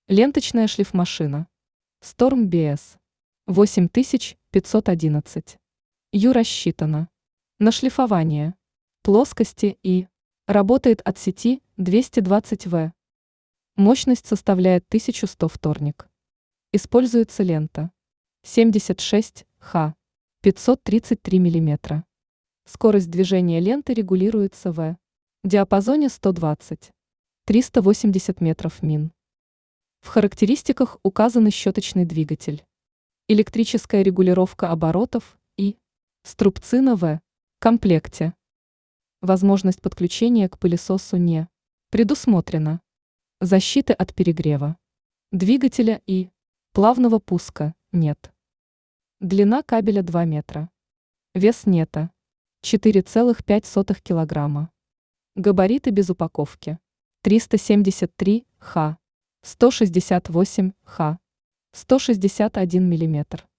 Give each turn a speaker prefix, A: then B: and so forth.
A: Ленточная шлифмашина. Storm BS. 8511. Ю рассчитана на шлифование плоскости и работает от сети 220 В. Мощность составляет 1100 вторник. Используется лента 76 Х 533 мм. Скорость движения ленты регулируется в диапазоне 120–380 метров мин. В характеристиках указан щеточный двигатель, электрическая регулировка оборотов и струбцина в комплекте. Возможность подключения к пылесосу не предусмотрена. Защиты от перегрева двигателя и плавного пуска нет. Длина кабеля 2 метра. Вес нета 4,5 килограмма. Габариты без упаковки 373 Х, 168 Х, 161 мм.